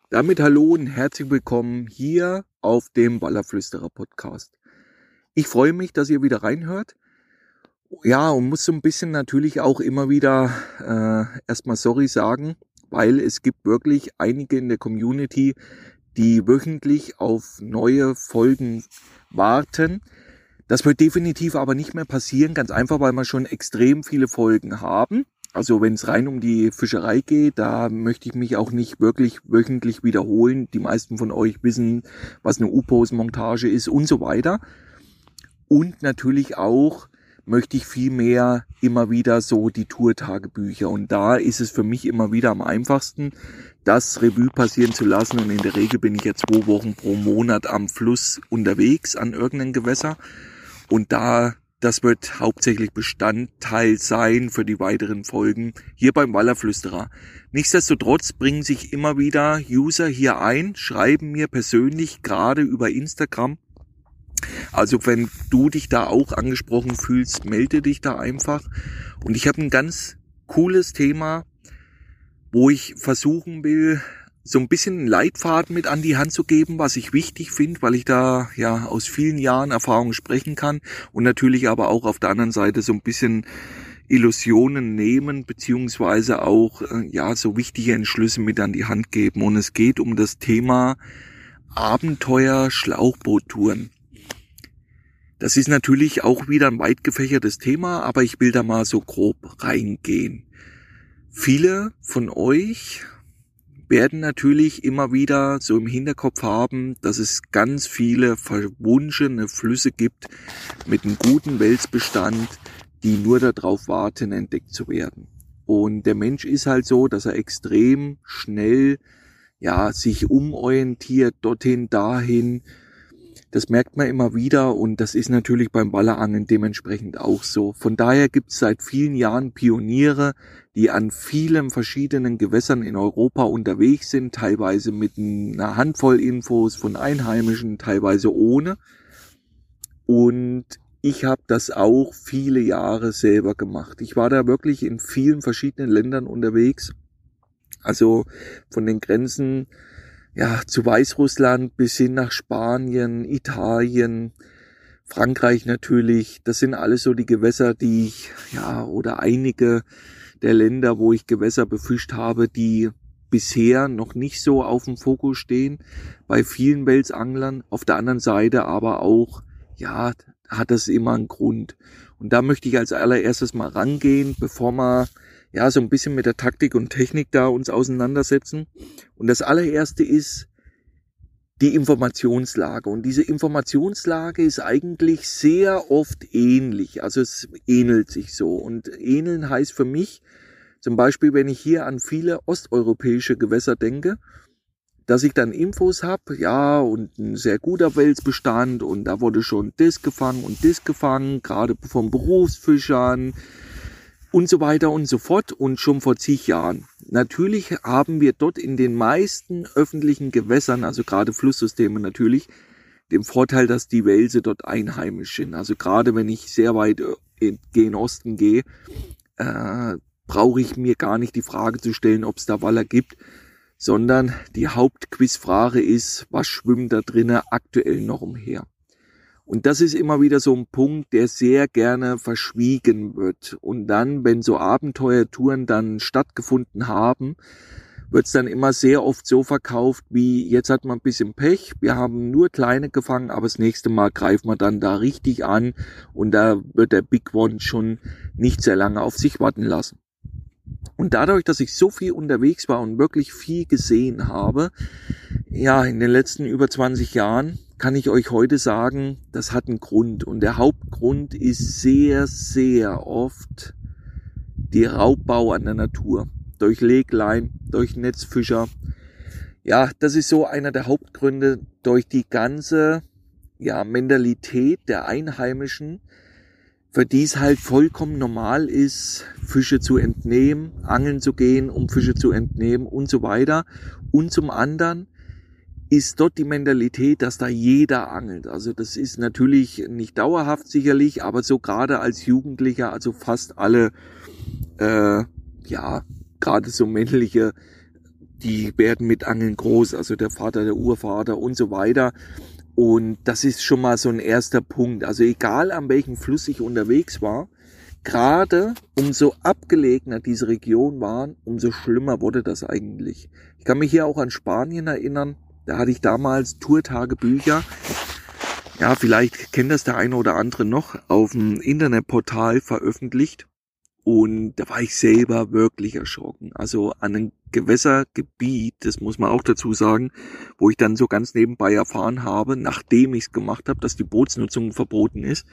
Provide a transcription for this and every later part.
Damit hallo und herzlich willkommen hier auf dem Wallerflüsterer Podcast. Ich freue mich, dass ihr wieder reinhört. Ja, und muss so ein bisschen natürlich auch immer wieder erstmal sorry sagen, weil es gibt wirklich einige in der Community, die wöchentlich auf neue Folgen warten. Das wird definitiv aber nicht mehr passieren, ganz einfach, weil wir schon extrem viele Folgen haben. Also wenn es rein um die Fischerei geht, da möchte ich mich auch nicht wirklich wöchentlich wiederholen. Die meisten von euch wissen, was eine U-Post-Montage ist und so weiter. Und natürlich auch möchte ich viel mehr immer wieder so die Tour-Tagebücher. Und da ist es für mich immer wieder am einfachsten, das Revue passieren zu lassen. Und in der Regel bin ich ja 2 Wochen pro Monat am Fluss unterwegs an irgendeinem Gewässer. Und das wird hauptsächlich Bestandteil sein für die weiteren Folgen hier beim Wallerflüsterer. Nichtsdestotrotz bringen sich immer wieder User hier ein, schreiben mir persönlich, gerade über Instagram. Also wenn du dich da auch angesprochen fühlst, melde dich da einfach. Und ich habe ein ganz cooles Thema, wo ich versuchen will, so ein bisschen einen Leitfaden mit an die Hand zu geben, was ich wichtig finde, weil ich da ja aus vielen Jahren Erfahrung sprechen kann und natürlich aber auch auf der anderen Seite so ein bisschen Illusionen nehmen, beziehungsweise auch so wichtige Entschlüsse mit an die Hand geben. Und es geht um das Thema Abenteuer-Schlauchboottouren. Das ist natürlich auch wieder ein weit gefächertes Thema, aber ich will da mal so grob reingehen. Viele von euch werden natürlich immer wieder so im Hinterkopf haben, dass es ganz viele verwunschene Flüsse gibt mit einem guten Welsbestand, die nur darauf warten, entdeckt zu werden. Und der Mensch ist halt so, dass er extrem schnell sich umorientiert, dorthin, dahin. Das merkt man immer wieder und das ist natürlich beim Wallerangeln dementsprechend auch so. Von daher gibt es seit vielen Jahren Pioniere, die an vielen verschiedenen Gewässern in Europa unterwegs sind, teilweise mit einer Handvoll Infos von Einheimischen, teilweise ohne. Und ich habe das auch viele Jahre selber gemacht. Ich war da wirklich in vielen verschiedenen Ländern unterwegs, also von den Grenzen zu Weißrussland bis hin nach Spanien, Italien, Frankreich natürlich. Das sind alles so die Gewässer, die ich, oder einige der Länder, wo ich Gewässer befischt habe, die bisher noch nicht so auf dem Fokus stehen bei vielen Welsanglern. Auf der anderen Seite aber auch, hat das immer einen Grund. Und da möchte ich als allererstes mal rangehen, bevor wir so ein bisschen mit der Taktik und Technik da uns auseinandersetzen. Und das allererste ist die Informationslage. Und diese Informationslage ist eigentlich sehr oft ähnlich. Also es ähnelt sich so. Und ähneln heißt für mich, zum Beispiel, wenn ich hier an viele osteuropäische Gewässer denke, dass ich dann Infos habe, und ein sehr guter Welsbestand und da wurde schon das gefangen, gerade von Berufsfischern, und so weiter und so fort und schon vor zig Jahren. Natürlich haben wir dort in den meisten öffentlichen Gewässern, also gerade Flusssysteme natürlich, den Vorteil, dass die Welse dort einheimisch sind. Also gerade wenn ich sehr weit gen Osten gehe, brauche ich mir gar nicht die Frage zu stellen, ob es da Waller gibt, sondern die Hauptquizfrage ist, was schwimmt da drinnen aktuell noch umher? Und das ist immer wieder so ein Punkt, der sehr gerne verschwiegen wird. Und dann, wenn so Abenteuertouren dann stattgefunden haben, wird es dann immer sehr oft so verkauft, wie jetzt hat man ein bisschen Pech, wir haben nur kleine gefangen, aber das nächste Mal greift man dann da richtig an und da wird der Big One schon nicht sehr lange auf sich warten lassen. Und dadurch, dass ich so viel unterwegs war und wirklich viel gesehen habe, in den letzten über 20 Jahren, kann ich euch heute sagen, das hat einen Grund. Und der Hauptgrund ist sehr, sehr oft der Raubbau an der Natur. Durch Leglein, durch Netzfischer. Das ist so einer der Hauptgründe, durch die ganze Mentalität der Einheimischen, für die es halt vollkommen normal ist, Fische zu entnehmen, angeln zu gehen, um Fische zu entnehmen und so weiter. Und zum anderen ist dort die Mentalität, dass da jeder angelt. Also das ist natürlich nicht dauerhaft sicherlich, aber so gerade als Jugendlicher, also fast alle, gerade so männliche, die werden mit Angeln groß, also der Vater, der Urvater und so weiter. Und das ist schon mal so ein erster Punkt. Also egal an welchem Fluss ich unterwegs war, gerade umso abgelegener diese Region waren, umso schlimmer wurde das eigentlich. Ich kann mich hier auch an Spanien erinnern. Da hatte ich damals Tourtagebücher. Ja, vielleicht kennt das der eine oder andere noch, auf dem Internetportal veröffentlicht. Und da war ich selber wirklich erschrocken. Also an einem Gewässergebiet, das muss man auch dazu sagen, wo ich dann so ganz nebenbei erfahren habe, nachdem ich es gemacht habe, dass die Bootsnutzung verboten ist,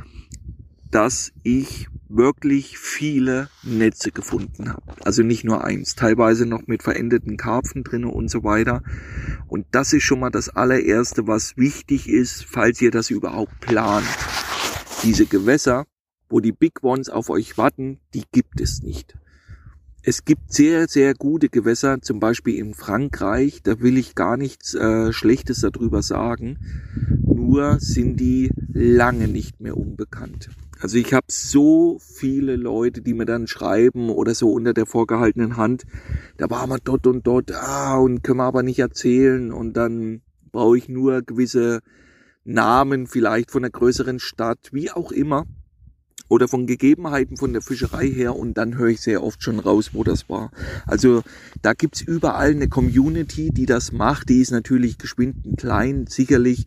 dass ich wirklich viele Netze gefunden habe. Also nicht nur eins, teilweise noch mit verendeten Karpfen drin und so weiter. Und das ist schon mal das allererste, was wichtig ist, falls ihr das überhaupt plant. Diese Gewässer, wo die Big Ones auf euch warten, die gibt es nicht. Es gibt sehr, sehr gute Gewässer, zum Beispiel in Frankreich, da will ich gar nichts Schlechtes darüber sagen, nur sind die lange nicht mehr unbekannt. Also ich habe so viele Leute, die mir dann schreiben oder so unter der vorgehaltenen Hand, da war man dort und dort, und können wir aber nicht erzählen und dann brauche ich nur gewisse Namen vielleicht von einer größeren Stadt, wie auch immer. Oder von Gegebenheiten von der Fischerei her und dann höre ich sehr oft schon raus, wo das war. Also da gibt's überall eine Community, die das macht. Die ist natürlich geschwind klein, sicherlich,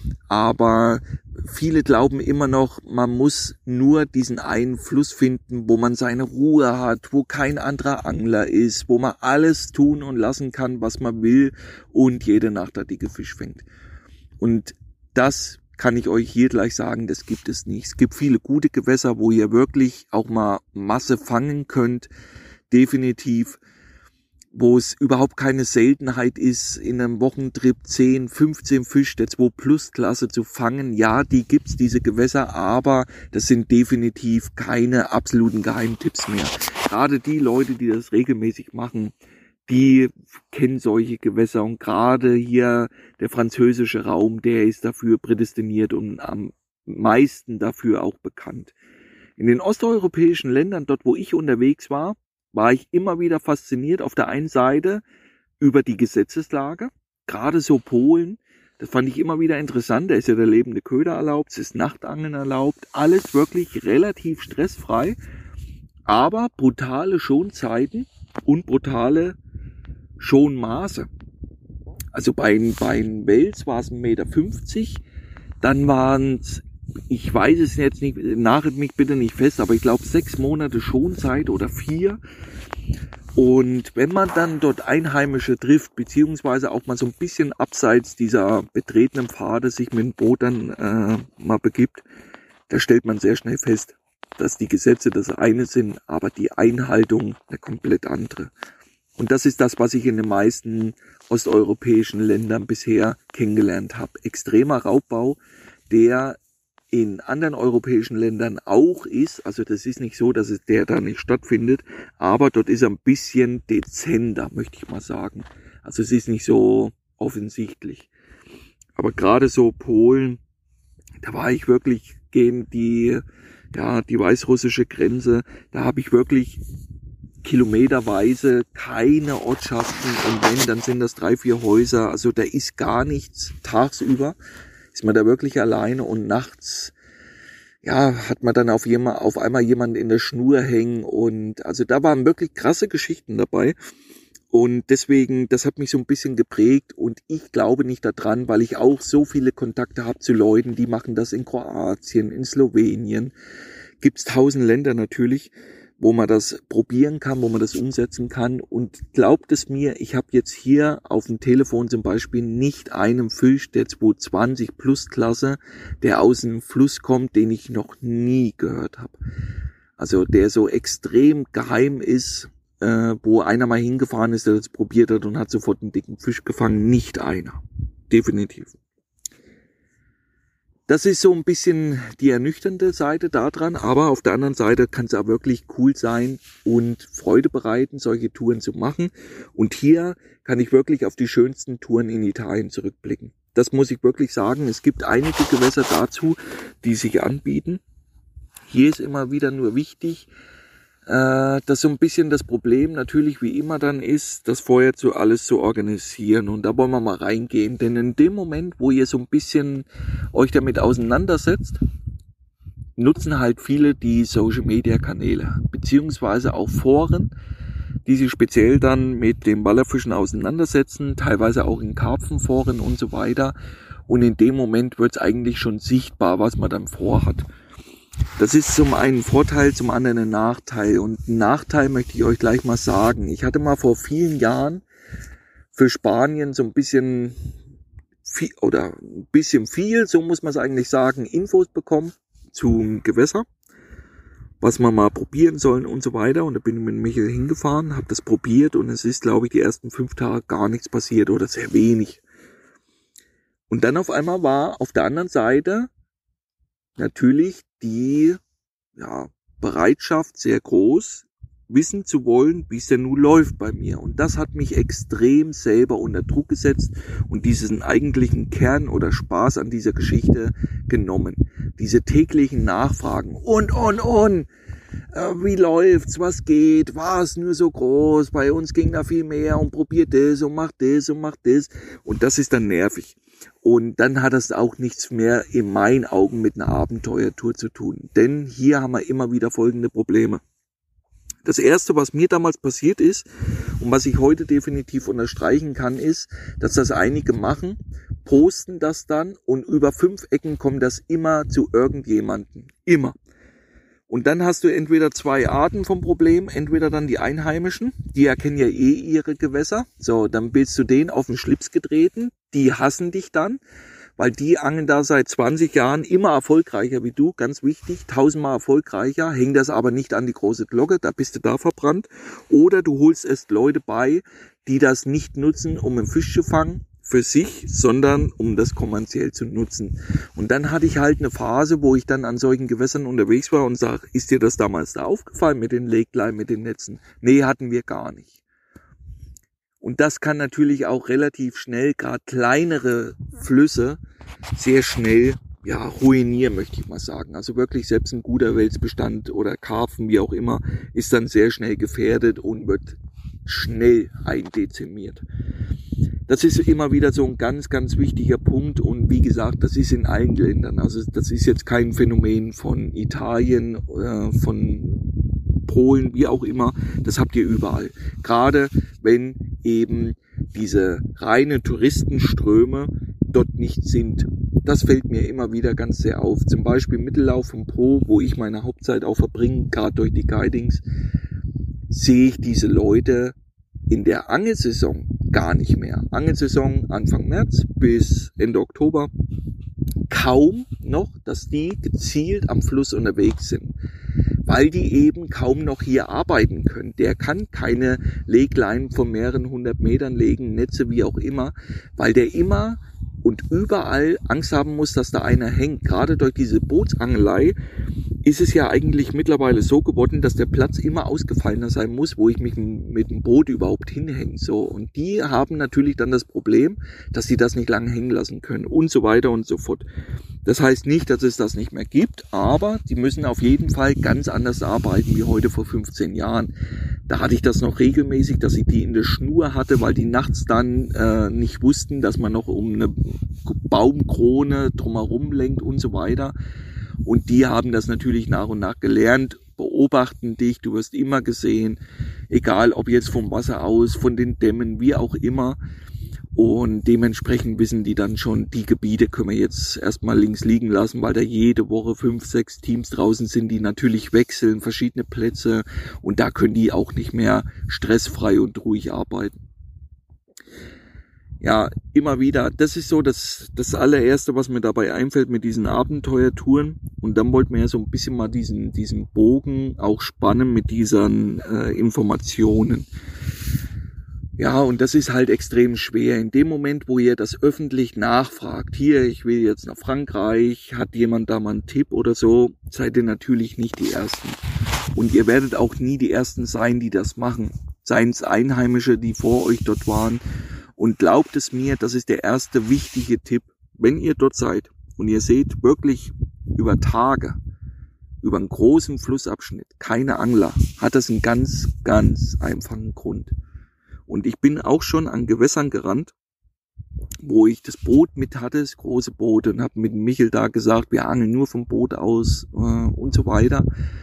aber viele glauben immer noch, man muss nur diesen einen Fluss finden, wo man seine Ruhe hat, wo kein anderer Angler ist, wo man alles tun und lassen kann, was man will und jede Nacht da dicke Fisch fängt. Und das kann ich euch hier gleich sagen, das gibt es nicht. Es gibt viele gute Gewässer, wo ihr wirklich auch mal Masse fangen könnt, definitiv, wo es überhaupt keine Seltenheit ist, in einem Wochentrip 10, 15 Fisch der 2-Plus-Klasse zu fangen. Ja, die gibt's, diese Gewässer, aber das sind definitiv keine absoluten Geheimtipps mehr. Gerade die Leute, die das regelmäßig machen, die kennen solche Gewässer und gerade hier der französische Raum, der ist dafür prädestiniert und am meisten dafür auch bekannt. In den osteuropäischen Ländern, dort wo ich unterwegs war, war ich immer wieder fasziniert auf der einen Seite über die Gesetzeslage, gerade so Polen, das fand ich immer wieder interessant, da ist ja der lebende Köder erlaubt, es ist Nachtangeln erlaubt, alles wirklich relativ stressfrei, aber brutale Schonzeiten und brutale Schonmaße. Also bei den Wels war es 1,50 Meter, dann waren es, ich weiß es jetzt nicht, nagelt mich bitte nicht fest, aber ich glaube 6 Monate Schonzeit oder 4. Und wenn man dann dort Einheimische trifft, beziehungsweise auch mal so ein bisschen abseits dieser betretenen Pfade sich mit dem Boot dann mal begibt, da stellt man sehr schnell fest, dass die Gesetze das eine sind, aber die Einhaltung eine komplett andere. Und das ist das, was ich in den meisten osteuropäischen Ländern bisher kennengelernt habe. Extremer Raubbau, der in anderen europäischen Ländern auch ist. Also das ist nicht so, dass der da nicht stattfindet, aber dort ist er ein bisschen dezenter, möchte ich mal sagen. Also es ist nicht so offensichtlich. Aber gerade so Polen, da war ich wirklich gegen die weißrussische Grenze, da habe ich wirklich kilometerweise keine Ortschaften und wenn, dann sind das 3, 4 Häuser, also da ist gar nichts tagsüber, ist man da wirklich alleine und nachts, hat man dann auf einmal jemanden in der Schnur hängen und also da waren wirklich krasse Geschichten dabei und deswegen, das hat mich so ein bisschen geprägt und ich glaube nicht daran, weil ich auch so viele Kontakte habe zu Leuten, die machen das in Kroatien, in Slowenien, gibt's 1000 Länder natürlich, wo man das probieren kann, wo man das umsetzen kann. Und glaubt es mir, ich habe jetzt hier auf dem Telefon zum Beispiel nicht einen Fisch der 220 Plus Klasse, der aus dem Fluss kommt, den ich noch nie gehört habe. Also der so extrem geheim ist, wo einer mal hingefahren ist, der das probiert hat und hat sofort einen dicken Fisch gefangen. Nicht einer. Definitiv. Das ist so ein bisschen die ernüchternde Seite daran, aber auf der anderen Seite kann es auch wirklich cool sein und Freude bereiten, solche Touren zu machen. Und hier kann ich wirklich auf die schönsten Touren in Italien zurückblicken. Das muss ich wirklich sagen. Es gibt einige Gewässer dazu, die sich anbieten. Hier ist immer wieder nur wichtig, dass so ein bisschen das Problem natürlich wie immer dann ist, das vorher alles zu organisieren. Und da wollen wir mal reingehen. Denn in dem Moment, wo ihr so ein bisschen euch damit auseinandersetzt, nutzen halt viele die Social-Media-Kanäle, beziehungsweise auch Foren, die sich speziell dann mit dem Wallerfischen auseinandersetzen, teilweise auch in Karpfenforen und so weiter. Und in dem Moment wird es eigentlich schon sichtbar, was man dann vorhat. Das ist zum einen ein Vorteil, zum anderen ein Nachteil. Und einen Nachteil möchte ich euch gleich mal sagen. Ich hatte mal vor vielen Jahren für Spanien so ein bisschen viel, so muss man es eigentlich sagen, Infos bekommen zum Gewässer, was man mal probieren sollen und so weiter. Und da bin ich mit Michael hingefahren, habe das probiert und es ist, glaube ich, die ersten 5 Tage gar nichts passiert oder sehr wenig. Und dann auf einmal war auf der anderen Seite natürlich die Bereitschaft sehr groß, wissen zu wollen, wie es denn nun läuft bei mir. Und das hat mich extrem selber unter Druck gesetzt und diesen eigentlichen Kern oder Spaß an dieser Geschichte genommen. Diese täglichen Nachfragen und. Wie läuft's? Was geht? War es nur so groß? Bei uns ging da viel mehr und probiert das und macht das und macht das. Und das ist dann nervig. Und dann hat das auch nichts mehr in meinen Augen mit einer Abenteuertour zu tun. Denn hier haben wir immer wieder folgende Probleme. Das erste, was mir damals passiert ist und was ich heute definitiv unterstreichen kann, ist, dass das einige machen, posten das dann und über 5 Ecken kommt das immer zu irgendjemandem. Immer. Und dann hast du entweder 2 Arten vom Problem, entweder dann die Einheimischen, die erkennen ja ihre Gewässer, so, dann bist du denen auf den Schlips getreten, die hassen dich dann, weil die angeln da seit 20 Jahren immer erfolgreicher wie du, ganz wichtig, 1000-mal erfolgreicher, hängt das aber nicht an die große Glocke, da bist du da verbrannt, oder du holst erst Leute bei, die das nicht nutzen, um einen Fisch zu fangen, für sich, sondern um das kommerziell zu nutzen. Und dann hatte ich halt eine Phase, wo ich dann an solchen Gewässern unterwegs war und sage, ist dir das damals da aufgefallen mit den Leglein, mit den Netzen? Nee, hatten wir gar nicht. Und das kann natürlich auch relativ schnell, gerade kleinere Flüsse, sehr schnell ruinieren, möchte ich mal sagen. Also wirklich selbst ein guter Welsbestand oder Karpfen, wie auch immer, ist dann sehr schnell gefährdet und wird schnell eindezimiert. Das ist immer wieder so ein ganz, ganz wichtiger Punkt und wie gesagt, das ist in allen Ländern. Also das ist jetzt kein Phänomen von Italien, von Polen, wie auch immer. Das habt ihr überall. Gerade wenn eben diese reinen Touristenströme dort nicht sind. Das fällt mir immer wieder ganz sehr auf. Zum Beispiel Mittellauf vom Po, wo ich meine Hauptzeit auch verbringe, gerade durch die Guidings, sehe ich diese Leute in der Angelsaison gar nicht mehr. Angelsaison Anfang März bis Ende Oktober kaum noch, dass die gezielt am Fluss unterwegs sind, weil die eben kaum noch hier arbeiten können. Der kann keine Legleinen von mehreren 100 Metern legen, Netze wie auch immer, weil der immer und überall Angst haben muss, dass da einer hängt. Gerade durch diese Bootsangelei ist es ja eigentlich mittlerweile so geworden, dass der Platz immer ausgefallener sein muss, wo ich mich mit dem Boot überhaupt hinhänge. So, und die haben natürlich dann das Problem, dass sie das nicht lange hängen lassen können und so weiter und so fort. Das heißt nicht, dass es das nicht mehr gibt, aber die müssen auf jeden Fall ganz anders arbeiten wie heute vor 15 Jahren. Da hatte ich das noch regelmäßig, dass ich die in der Schnur hatte, weil die nachts dann nicht wussten, dass man noch um eine Baumkrone drumherum lenkt und so weiter. Und die haben das natürlich nach und nach gelernt, beobachten dich, du wirst immer gesehen, egal ob jetzt vom Wasser aus, von den Dämmen, wie auch immer. Und dementsprechend wissen die dann schon, die Gebiete können wir jetzt erstmal links liegen lassen, weil da jede Woche 5, 6 Teams draußen sind, die natürlich wechseln, verschiedene Plätze. Und da können die auch nicht mehr stressfrei und ruhig arbeiten. Ja, immer wieder. Das ist so das allererste, was mir dabei einfällt mit diesen Abenteuertouren. Und dann wollten wir ja so ein bisschen mal diesen Bogen auch spannen mit diesen Informationen. Ja, und das ist halt extrem schwer. In dem Moment, wo ihr das öffentlich nachfragt, hier, ich will jetzt nach Frankreich, hat jemand da mal einen Tipp oder so, seid ihr natürlich nicht die Ersten. Und ihr werdet auch nie die Ersten sein, die das machen. Seien es Einheimische, die vor euch dort waren. Und glaubt es mir, das ist der erste wichtige Tipp. Wenn ihr dort seid und ihr seht wirklich über Tage, über einen großen Flussabschnitt, keine Angler, hat das einen ganz, ganz einfachen Grund. Und ich bin auch schon an Gewässern gerannt, wo ich das Boot mit hatte, das große Boot, und habe mit Michel da gesagt, wir angeln nur vom Boot aus und so weiter.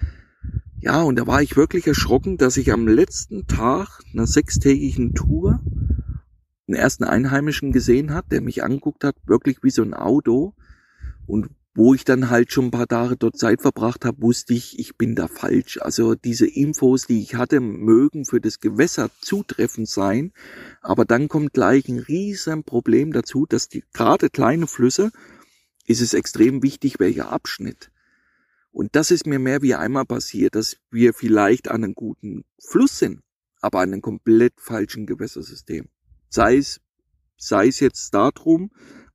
Ja, und da war ich wirklich erschrocken, dass ich am letzten Tag einer 6-tägigen Tour einen ersten Einheimischen gesehen hat, der mich angeguckt hat, wirklich wie so ein Auto. Und wo ich dann halt schon ein paar Tage dort Zeit verbracht habe, wusste ich bin da falsch. Also diese Infos, die ich hatte, mögen für das Gewässer zutreffend sein, aber dann kommt gleich ein riesen Problem dazu, dass die gerade kleine Flüsse, ist es extrem wichtig, welcher Abschnitt. Und das ist mir mehr wie einmal passiert, dass wir vielleicht an einem guten Fluss sind, aber an einem komplett falschen Gewässersystem. Sei es jetzt darum,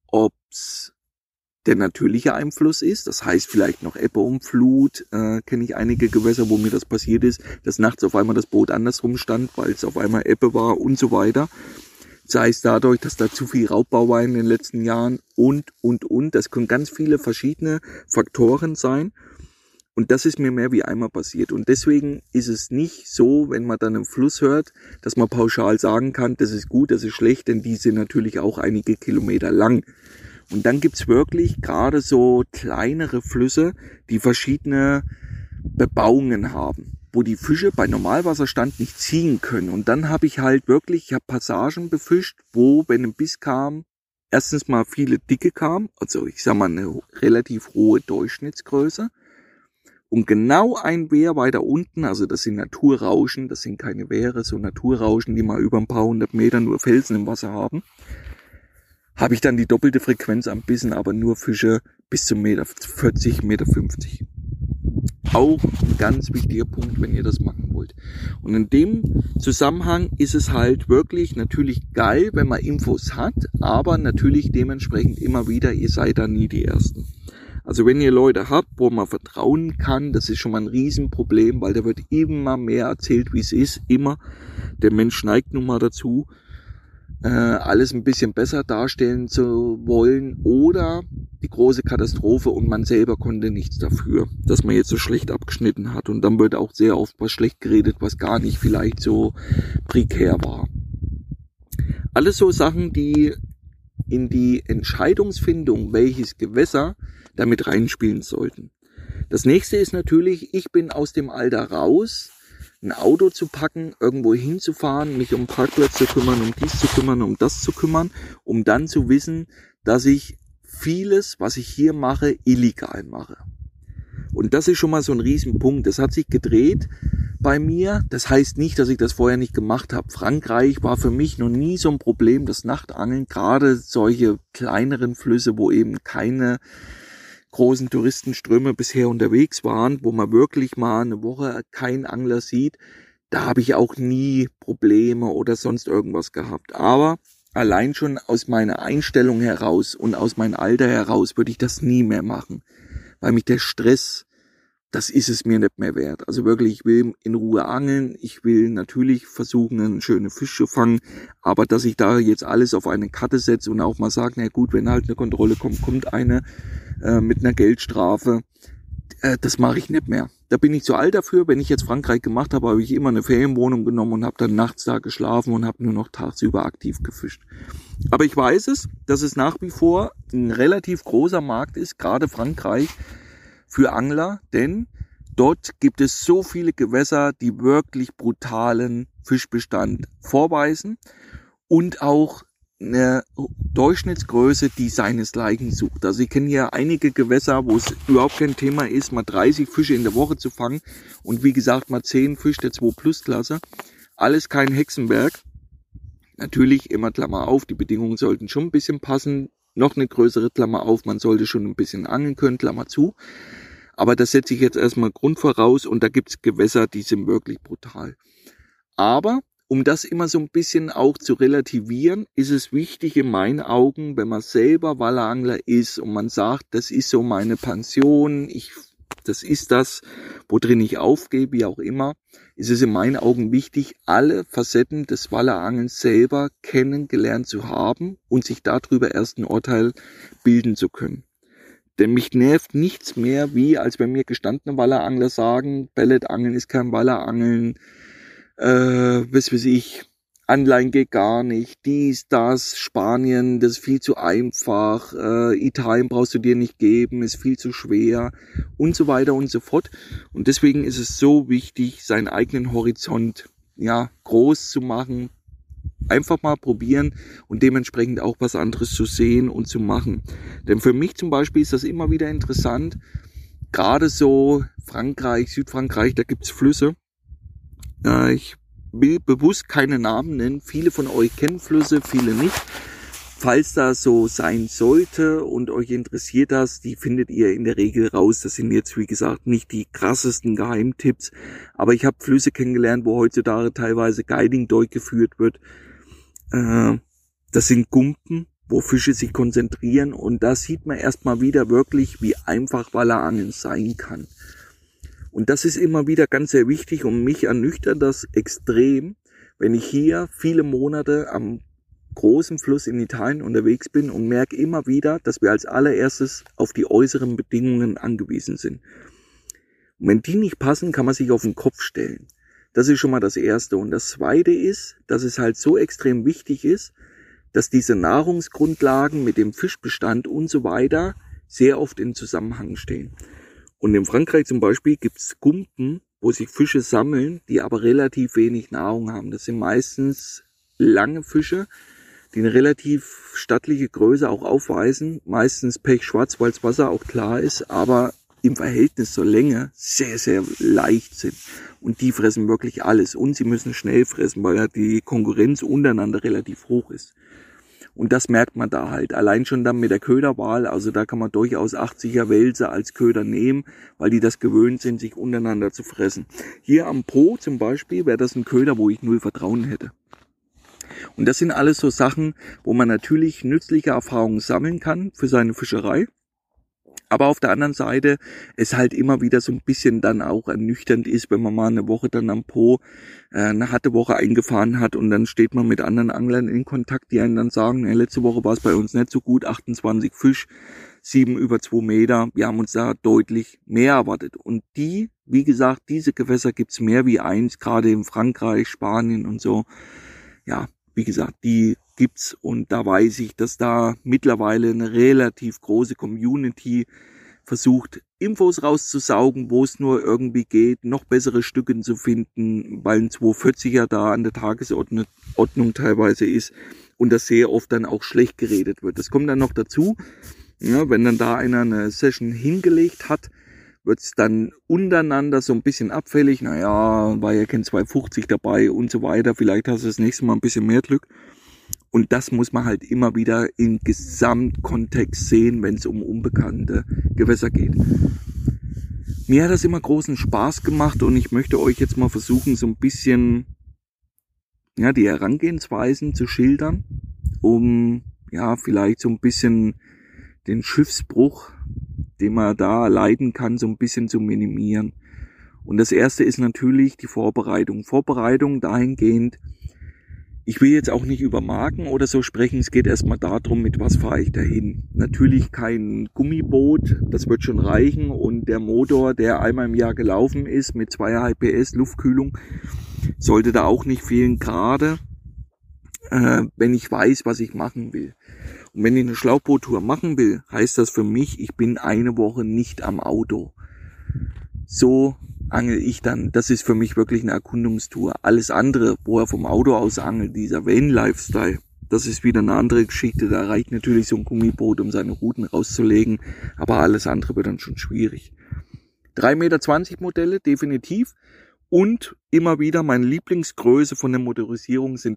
ob's der natürliche Einfluss ist, das heißt vielleicht noch Ebbe und Flut, kenne ich einige Gewässer, wo mir das passiert ist, dass nachts auf einmal das Boot andersrum stand, weil es auf einmal Ebbe war und so weiter. Sei es dadurch, dass da zu viel Raubbau war in den letzten Jahren und. Das können ganz viele verschiedene Faktoren sein. Und das ist mir mehr wie einmal passiert. Und deswegen ist es nicht so, wenn man dann einen Fluss hört, dass man pauschal sagen kann, das ist gut, das ist schlecht, denn die sind natürlich auch einige Kilometer lang. Und dann gibt's wirklich gerade so kleinere Flüsse, die verschiedene Bebauungen haben, wo die Fische bei Normalwasserstand nicht ziehen können. Und dann habe ich halt wirklich, ich habe Passagen befischt, wo, wenn ein Biss kam, erstens mal viele Dicke kamen, also ich sag mal eine relativ hohe Durchschnittsgröße. Und genau ein Wehr weiter unten, also das sind Naturrauschen, das sind keine Wehre, so Naturrauschen, die mal über ein paar hundert Meter nur Felsen im Wasser haben, habe ich dann die doppelte Frequenz am Bissen, aber nur Fische bis zum 1,40 Meter, 1,50 Meter. Auch ein ganz wichtiger Punkt, wenn ihr das machen wollt. Und in dem Zusammenhang ist es halt wirklich natürlich geil, wenn man Infos hat, aber natürlich dementsprechend immer wieder, ihr seid da nie die Ersten. Also wenn ihr Leute habt, wo man vertrauen kann, das ist schon mal ein Riesenproblem, weil da wird immer mehr erzählt, wie es ist. Immer. Der Mensch neigt nun mal dazu, alles ein bisschen besser darstellen zu wollen, oder die große Katastrophe und man selber konnte nichts dafür, dass man jetzt so schlecht abgeschnitten hat. Und dann wird auch sehr oft was schlecht geredet, was gar nicht vielleicht so prekär war. Alles so Sachen, die in die Entscheidungsfindung, welches Gewässer damit reinspielen sollten. Das nächste ist natürlich, ich bin aus dem Alter raus, ein Auto zu packen, irgendwo hinzufahren, mich um Parkplatz zu kümmern, um dies zu kümmern, um das zu kümmern, um dann zu wissen, dass ich vieles, was ich hier mache, illegal mache. Und das ist schon mal so ein Riesenpunkt. Das hat sich gedreht bei mir. Das heißt nicht, dass ich das vorher nicht gemacht habe. Frankreich war für mich noch nie so ein Problem, das Nachtangeln, gerade solche kleineren Flüsse, wo eben keine großen Touristenströme bisher unterwegs waren, wo man wirklich mal eine Woche keinen Angler sieht, da habe ich auch nie Probleme oder sonst irgendwas gehabt. Aber allein schon aus meiner Einstellung heraus und aus meinem Alter heraus würde ich das nie mehr machen, weil mich der Stress, das ist es mir nicht mehr wert. Also wirklich, ich will in Ruhe angeln, ich will natürlich versuchen, einen schönen Fisch zu fangen, aber dass ich da jetzt alles auf eine Karte setze und auch mal sage, na gut, wenn halt eine Kontrolle kommt, kommt eine mit einer Geldstrafe, das mache ich nicht mehr. Da bin ich zu alt dafür. Wenn ich jetzt Frankreich gemacht habe, habe ich immer eine Ferienwohnung genommen und habe dann nachts da geschlafen und habe nur noch tagsüber aktiv gefischt. Aber ich weiß es, dass es nach wie vor ein relativ großer Markt ist, gerade Frankreich, für Angler, denn dort gibt es so viele Gewässer, die wirklich brutalen Fischbestand vorweisen und auch eine Durchschnittsgröße, die seinesgleichen sucht. Also ich kenne ja einige Gewässer, wo es überhaupt kein Thema ist, mal 30 Fische in der Woche zu fangen und wie gesagt mal 10 Fische der 2-Plus-Klasse. Alles kein Hexenwerk. Natürlich immer Klammer auf, die Bedingungen sollten schon ein bisschen passen. Noch eine größere Klammer auf, man sollte schon ein bisschen angeln können, Klammer zu. Aber das setze ich jetzt erstmal Grund voraus und da gibt's Gewässer, die sind wirklich brutal. Aber um das immer so ein bisschen auch zu relativieren, ist es wichtig in meinen Augen, wenn man selber Wallerangler ist und man sagt, das ist so meine Pension, das ist das, worin ich aufgehe, wie auch immer, ist es in meinen Augen wichtig, alle Facetten des Wallerangelns selber kennengelernt zu haben und sich darüber erst ein Urteil bilden zu können. Denn mich nervt nichts mehr, wie als wenn mir gestandene Wallerangler sagen, Pelletangeln ist kein Wallerangeln, was weiß ich, Anleihen geht gar nicht, dies, das, Spanien, das ist viel zu einfach, Italien brauchst du dir nicht geben, ist viel zu schwer und so weiter und so fort. Und deswegen ist es so wichtig, seinen eigenen Horizont groß zu machen, einfach mal probieren und dementsprechend auch was anderes zu sehen und zu machen. Denn für mich zum Beispiel ist das immer wieder interessant, gerade so Frankreich, Südfrankreich, da gibt's Flüsse. Ich will bewusst keine Namen nennen. Viele von euch kennen Flüsse, viele nicht. Falls das so sein sollte und euch interessiert das, die findet ihr in der Regel raus. Das sind jetzt, wie gesagt, nicht die krassesten Geheimtipps. Aber ich habe Flüsse kennengelernt, wo heutzutage teilweise Guiding durchgeführt wird. Das sind Gumpen, wo Fische sich konzentrieren. Und da sieht man erstmal wieder wirklich, wie einfach Wallerangeln sein kann. Und das ist immer wieder ganz sehr wichtig und mich ernüchtert das extrem, wenn ich hier viele Monate am großen Fluss in Italien unterwegs bin und merke immer wieder, dass wir als allererstes auf die äußeren Bedingungen angewiesen sind. Und wenn die nicht passen, kann man sich auf den Kopf stellen. Das ist schon mal das Erste. Und das Zweite ist, dass es halt so extrem wichtig ist, dass diese Nahrungsgrundlagen mit dem Fischbestand und so weiter sehr oft in Zusammenhang stehen. Und in Frankreich zum Beispiel gibt's Gumpen, wo sich Fische sammeln, die aber relativ wenig Nahrung haben. Das sind meistens lange Fische, die eine relativ stattliche Größe auch aufweisen. Meistens pechschwarz, weil das Wasser auch klar ist, aber im Verhältnis zur Länge sehr, sehr leicht sind. Und die fressen wirklich alles. Und sie müssen schnell fressen, weil ja die Konkurrenz untereinander relativ hoch ist. Und das merkt man da halt. Allein schon dann mit der Köderwahl, also da kann man durchaus 80er Welse als Köder nehmen, weil die das gewöhnt sind, sich untereinander zu fressen. Hier am Po zum Beispiel wäre das ein Köder, wo ich null Vertrauen hätte. Und das sind alles so Sachen, wo man natürlich nützliche Erfahrungen sammeln kann für seine Fischerei. Aber auf der anderen Seite es halt immer wieder so ein bisschen dann auch ernüchternd ist, wenn man mal eine Woche dann am Po eine harte Woche eingefahren hat und dann steht man mit anderen Anglern in Kontakt, die einen dann sagen, letzte Woche war es bei uns nicht so gut, 28 Fisch, 7 über 2 Meter, wir haben uns da deutlich mehr erwartet. Und die, wie gesagt, diese Gewässer gibt's mehr wie eins, gerade in Frankreich, Spanien und so. Ja, wie gesagt, die gibt's und da weiß ich, dass da mittlerweile eine relativ große Community versucht, Infos rauszusaugen, wo es nur irgendwie geht, noch bessere Stücke zu finden, weil ein 240er da an der Tagesordnung teilweise ist und das sehr oft dann auch schlecht geredet wird. Das kommt dann noch dazu, ja, wenn dann da einer eine Session hingelegt hat, wird es dann untereinander so ein bisschen abfällig. Naja, war ja kein 250 dabei und so weiter. Vielleicht hast du das nächste Mal ein bisschen mehr Glück. Und das muss man halt immer wieder im Gesamtkontext sehen, wenn es um unbekannte Gewässer geht. Mir hat das immer großen Spaß gemacht und ich möchte euch jetzt mal versuchen, so ein bisschen die Herangehensweisen zu schildern, um vielleicht so ein bisschen den Schiffsbruch, den man da erleiden kann, so ein bisschen zu minimieren. Und das Erste ist natürlich die Vorbereitung. Vorbereitung dahingehend, ich will jetzt auch nicht über Marken oder so sprechen, es geht erstmal darum, mit was fahre ich dahin. Natürlich kein Gummiboot, das wird schon reichen und der Motor, der einmal im Jahr gelaufen ist mit 2,5 PS Luftkühlung, sollte da auch nicht fehlen, gerade wenn ich weiß, was ich machen will. Und wenn ich eine Schlauchboottour machen will, heißt das für mich, ich bin eine Woche nicht am Auto. So angel ich dann, das ist für mich wirklich eine Erkundungstour. Alles andere, wo er vom Auto aus angelt, dieser Van-Lifestyle, das ist wieder eine andere Geschichte. Da reicht natürlich so ein Gummiboot, um seine Routen rauszulegen, aber alles andere wird dann schon schwierig. 3,20 Meter Modelle, definitiv. Und immer wieder meine Lieblingsgröße von der Motorisierung sind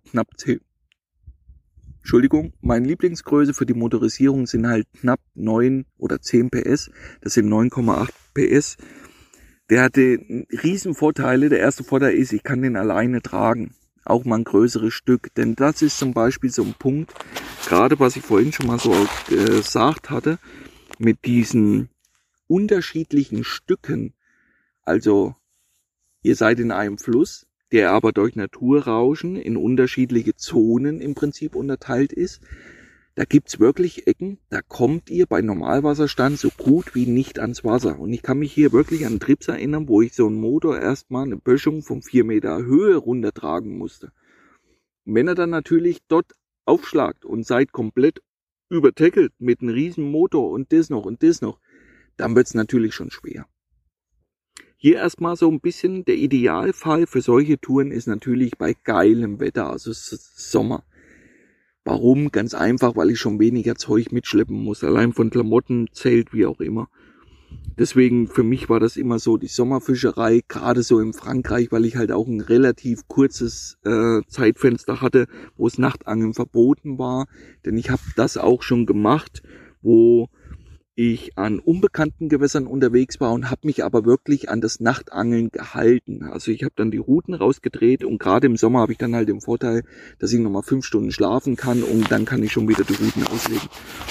meine Lieblingsgröße für die Motorisierung sind halt knapp 9 oder 10 PS. Das sind 9,8 PS. Der hatte riesen Vorteile. Der erste Vorteil ist, ich kann den alleine tragen. Auch mal ein größeres Stück. Denn das ist zum Beispiel so ein Punkt, gerade was ich vorhin schon mal so gesagt hatte, mit diesen unterschiedlichen Stücken. Also, ihr seid in einem Fluss, der aber durch Naturrauschen in unterschiedliche Zonen im Prinzip unterteilt ist. Da gibt's wirklich Ecken, da kommt ihr bei Normalwasserstand so gut wie nicht ans Wasser. Und ich kann mich hier wirklich an Trips erinnern, wo ich so einen Motor erstmal eine Böschung von 4 Meter Höhe runtertragen musste. Und wenn er dann natürlich dort aufschlagt und seid komplett übertackelt mit einem riesen Motor und das noch, dann wird's natürlich schon schwer. Hier erstmal so ein bisschen der Idealfall für solche Touren ist natürlich bei geilem Wetter, also Sommer. Warum? Ganz einfach, weil ich schon weniger Zeug mitschleppen muss, allein von Klamotten, Zelt, wie auch immer. Deswegen für mich war das immer so die Sommerfischerei, gerade so in Frankreich, weil ich halt auch ein relativ kurzes Zeitfenster hatte, wo das Nachtangeln verboten war. Denn ich habe das auch schon gemacht, wo ich an unbekannten Gewässern unterwegs war und habe mich aber wirklich an das Nachtangeln gehalten. Also ich habe dann die Routen rausgedreht und gerade im Sommer habe ich dann halt den Vorteil, dass ich nochmal 5 Stunden schlafen kann und dann kann ich schon wieder die Routen auslegen.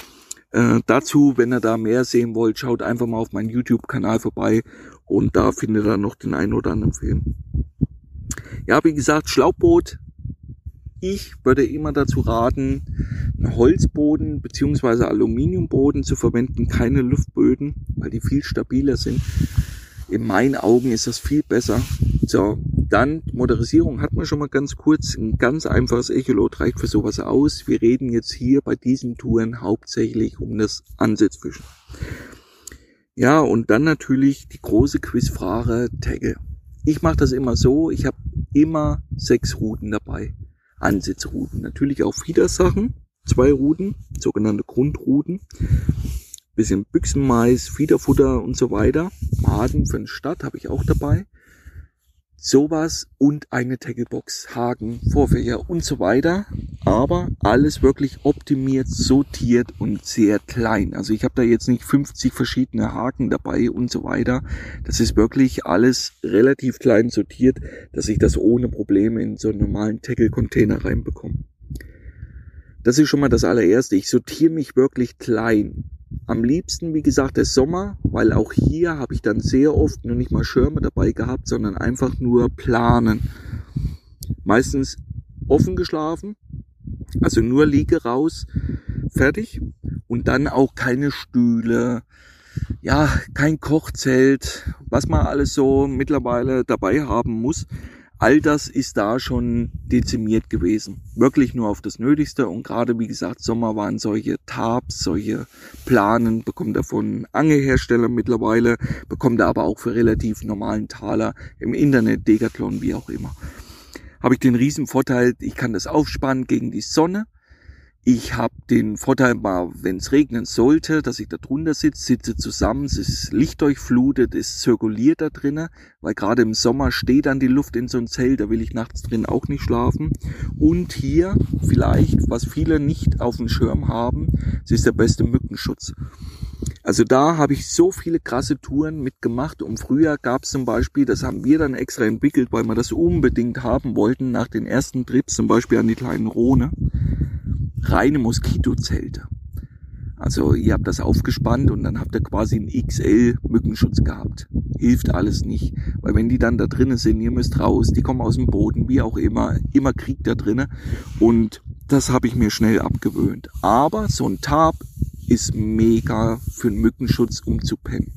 Dazu, wenn ihr da mehr sehen wollt, schaut einfach mal auf meinen YouTube-Kanal vorbei und da findet ihr noch den einen oder anderen Film. Ja, wie gesagt, Schlauchboot. Ich würde immer dazu raten, einen Holzboden bzw. Aluminiumboden zu verwenden, keine Luftböden, weil die viel stabiler sind. In meinen Augen ist das viel besser. So, dann Motorisierung hat man schon mal ganz kurz. Ein ganz einfaches Echolot reicht für sowas aus. Wir reden jetzt hier bei diesen Touren hauptsächlich um das Ansitzfischen. Ja, und dann natürlich die große Quizfrage Tackle. Ich mache das immer so, ich habe immer 6 Routen dabei. Ansitzrouten. Natürlich auch Fiedersachen, 2 Routen, sogenannte Grundrouten. Bisschen Büchsenmais, Fiederfutter und so weiter. Maden für den Start habe ich auch dabei. Sowas und eine Tacklebox, Haken, Vorfächer und so weiter. Aber alles wirklich optimiert, sortiert und sehr klein. Also ich habe da jetzt nicht 50 verschiedene Haken dabei und so weiter. Das ist wirklich alles relativ klein sortiert, dass ich das ohne Probleme in so einen normalen Tackle-Container reinbekomme. Das ist schon mal das allererste. Ich sortiere mich wirklich klein. Am liebsten, wie gesagt, der Sommer, weil auch hier habe ich dann sehr oft nur nicht mal Schirme dabei gehabt, sondern einfach nur planen. Meistens offen geschlafen, also nur Liege raus, fertig und dann auch keine Stühle, ja, kein Kochzelt, was man alles so mittlerweile dabei haben muss. All das ist da schon dezimiert gewesen. Wirklich nur auf das Nötigste. Und gerade, wie gesagt, Sommer waren solche Tarps, solche Planen, bekommt er von Angelherstellern mittlerweile, bekommt er aber auch für relativ normalen Taler im Internet, Decathlon, wie auch immer. Habe ich den riesen Vorteil, ich kann das aufspannen gegen die Sonne. Ich habe den Vorteil, wenn es regnen sollte, dass ich da drunter sitze zusammen, es ist lichtdurchflutet, es zirkuliert da drinnen, weil gerade im Sommer steht dann die Luft in so einem Zelt, da will ich nachts drin auch nicht schlafen. Und hier vielleicht, was viele nicht auf dem Schirm haben, es ist der beste Mückenschutz. Also da habe ich so viele krasse Touren mitgemacht und früher gab es zum Beispiel, das haben wir dann extra entwickelt, weil wir das unbedingt haben wollten, nach den ersten Trips zum Beispiel an die kleinen Rhone, reine Moskitozelte. Also ihr habt das aufgespannt und dann habt ihr quasi einen XL Mückenschutz gehabt. Hilft alles nicht, weil wenn die dann da drinnen sind, ihr müsst raus, die kommen aus dem Boden, wie auch immer Krieg da drinnen und das habe ich mir schnell abgewöhnt. Aber so ein Tarp ist mega für einen Mückenschutz, um zu pennen.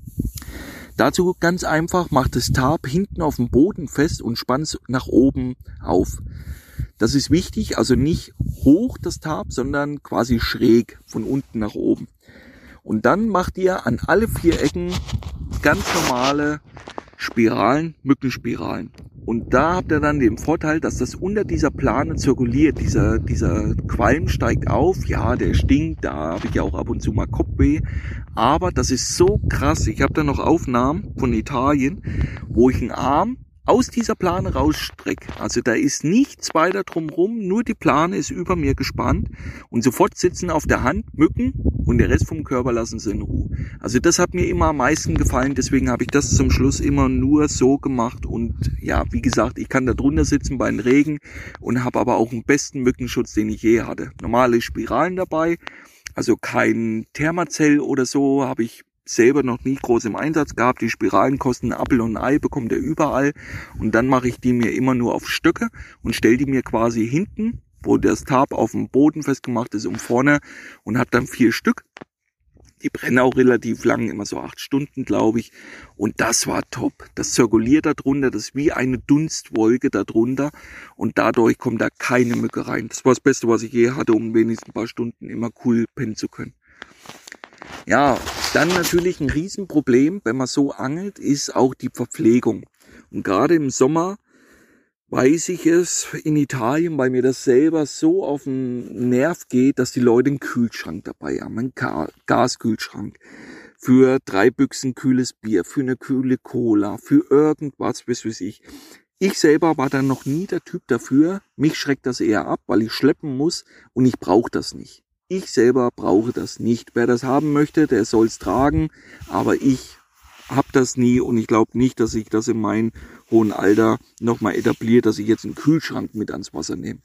Dazu ganz einfach, macht das Tarp hinten auf dem Boden fest und spannt es nach oben auf. Das ist wichtig, also nicht hoch das Tarp, sondern quasi schräg von unten nach oben. Und dann macht ihr an alle 4 Ecken ganz normale Spiralen, Mückenspiralen. Und da habt ihr dann den Vorteil, dass das unter dieser Plane zirkuliert. Dieser Qualm steigt auf. Ja, der stinkt. Da habe ich ja auch ab und zu mal Kopfweh. Aber das ist so krass. Ich habe da noch Aufnahmen von Italien, wo ich einen Arm aus dieser Plane rausstrecke. Also da ist nichts weiter drumherum, nur die Plane ist über mir gespannt und sofort sitzen auf der Hand Mücken und der Rest vom Körper lassen sie in Ruhe. Also das hat mir immer am meisten gefallen, deswegen habe ich das zum Schluss immer nur so gemacht und ja, wie gesagt, ich kann da drunter sitzen bei den Regen und habe aber auch den besten Mückenschutz, den ich je hatte. Normale Spiralen dabei, also kein Thermacell oder so, habe ich selber noch nie groß im Einsatz gehabt. Die Spiralen kosten ein Apfel und ein Ei, bekommt ihr überall. Und dann mache ich die mir immer nur auf Stöcke und stelle die mir quasi hinten wo das Tarp auf dem Boden festgemacht ist vorne und habe dann 4 Stück. Die brennen auch relativ lang, immer so 8 Stunden, glaube ich. Und das war top. Das zirkuliert da drunter, das ist wie eine Dunstwolke da drunter. Und dadurch kommt da keine Mücke rein. Das war das Beste, was ich je hatte, um wenigstens ein paar Stunden immer cool pennen zu können. Ja, dann natürlich ein Riesenproblem, wenn man so angelt, ist auch die Verpflegung. Und gerade im Sommer weiß ich es in Italien, weil mir das selber so auf den Nerv geht, dass die Leute einen Kühlschrank dabei haben, einen Gaskühlschrank. Für 3 Büchsen kühles Bier, für eine kühle Cola, für irgendwas, was weiß ich. Ich selber war dann noch nie der Typ dafür. Mich schreckt das eher ab, weil ich schleppen muss und ich brauche das nicht. Ich selber brauche das nicht. Wer das haben möchte, der soll es tragen, aber ich habe das nie und ich glaube nicht, dass ich das in meinem hohen Alter nochmal etabliere, dass ich jetzt einen Kühlschrank mit ans Wasser nehme.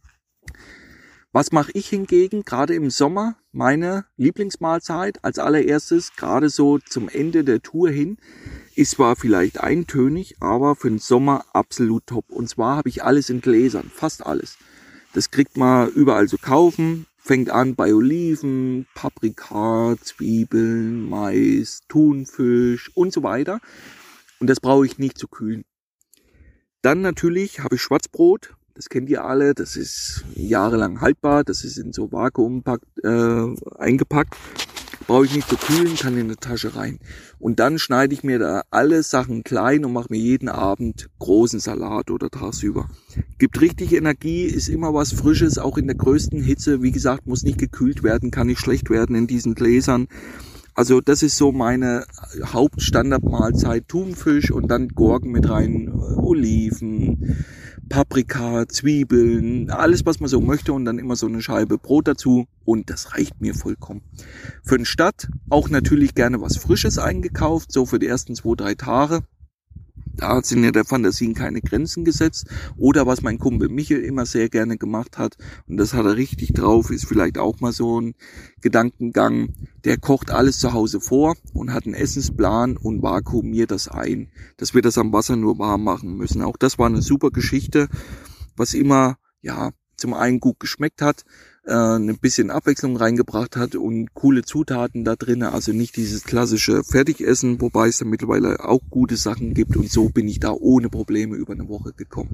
Was mache ich hingegen, gerade im Sommer, meine Lieblingsmahlzeit als allererstes, gerade so zum Ende der Tour hin, ist zwar vielleicht eintönig, aber für den Sommer absolut top. Und zwar habe ich alles in Gläsern, fast alles. Das kriegt man überall zu kaufen. Fängt an bei Oliven, Paprika, Zwiebeln, Mais, Thunfisch und so weiter. Und das brauche ich nicht zu kühlen. Dann natürlich habe ich Schwarzbrot. Das kennt ihr alle. Das ist jahrelang haltbar. Das ist in so Vakuum eingepackt. Brauche ich nicht zu kühlen, kann in eine Tasche rein. Und dann schneide ich mir da alle Sachen klein und mache mir jeden Abend großen Salat oder tagsüber. Gibt richtig Energie, ist immer was Frisches, auch in der größten Hitze. Wie gesagt, muss nicht gekühlt werden, kann nicht schlecht werden in diesen Gläsern. Also das ist so meine Hauptstandardmahlzeit. Thunfisch und dann Gurken mit rein, Oliven, Paprika, Zwiebeln, alles was man so möchte und dann immer so eine Scheibe Brot dazu und das reicht mir vollkommen. Für den Start auch natürlich gerne was Frisches eingekauft, so für die ersten 2-3 Tage. Da sind ja der Fantasien keine Grenzen gesetzt. Oder was mein Kumpel Michel immer sehr gerne gemacht hat, und das hat er richtig drauf, ist vielleicht auch mal so ein Gedankengang, der kocht alles zu Hause vor und hat einen Essensplan und vakuumiert das ein, dass wir das am Wasser nur warm machen müssen. Auch das war eine super Geschichte, was immer, ja, zum einen gut geschmeckt hat, ein bisschen Abwechslung reingebracht hat und coole Zutaten da drin, also nicht dieses klassische Fertigessen, wobei es da mittlerweile auch gute Sachen gibt und so bin ich da ohne Probleme über eine Woche gekommen.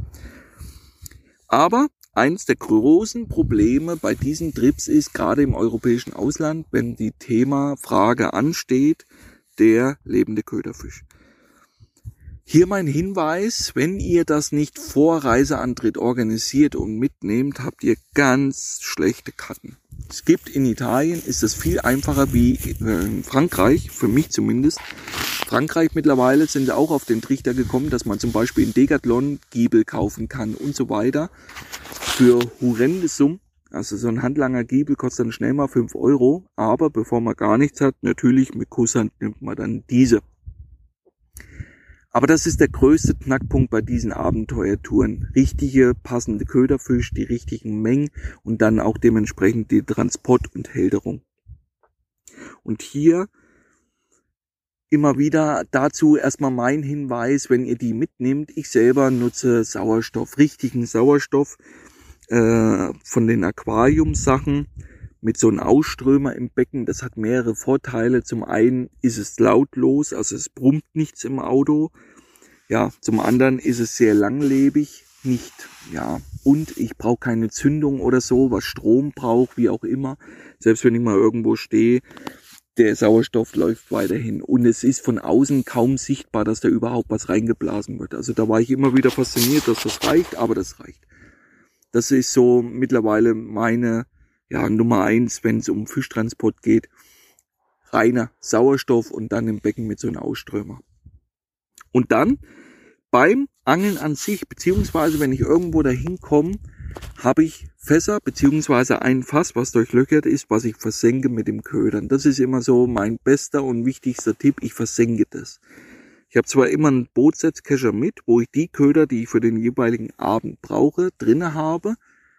Aber eins der großen Probleme bei diesen Trips ist, gerade im europäischen Ausland, wenn die Themafrage ansteht, der lebende Köderfisch. Hier mein Hinweis, wenn ihr das nicht vor Reiseantritt organisiert und mitnehmt, habt ihr ganz schlechte Karten. Es gibt in Italien, ist es viel einfacher wie in Frankreich, für mich zumindest. Frankreich mittlerweile sind auch auf den Trichter gekommen, dass man zum Beispiel in Decathlon Giebel kaufen kann und so weiter. Für horrende Summen. Also so ein handlanger Giebel kostet dann schnell mal 5 €. Aber bevor man gar nichts hat, natürlich mit Kusshand nimmt man dann diese. Aber das ist der größte Knackpunkt bei diesen Abenteuertouren. Richtige, passende Köderfisch, die richtigen Mengen und dann auch dementsprechend die Transport und Hälterung. Und hier immer wieder dazu erstmal mein Hinweis, wenn ihr die mitnehmt. Ich selber nutze Sauerstoff, richtigen Sauerstoff von den Aquariumsachen mit so einem Ausströmer im Becken. Das hat mehrere Vorteile. Zum einen ist es lautlos, also es brummt nichts im Auto. Ja, zum anderen ist es sehr langlebig, nicht, ja, und ich brauche keine Zündung oder so, was Strom braucht, wie auch immer. Selbst wenn ich mal irgendwo stehe, der Sauerstoff läuft weiterhin. Und es ist von außen kaum sichtbar, dass da überhaupt was reingeblasen wird. Also da war ich immer wieder fasziniert, dass das reicht, aber das reicht. Das ist so mittlerweile meine, ja, Nummer 1, wenn es um Fischtransport geht. Reiner Sauerstoff und dann im Becken mit so einem Ausströmer. Und dann beim Angeln an sich, beziehungsweise wenn ich irgendwo dahin komme, habe ich Fässer, beziehungsweise ein Fass, was durchlöchert ist, was ich versenke mit dem Ködern. Das ist immer so mein bester und wichtigster Tipp, ich versenke das. Ich habe zwar immer einen Bootsetzkescher mit, wo ich die Köder, die ich für den jeweiligen Abend brauche, drinne habe,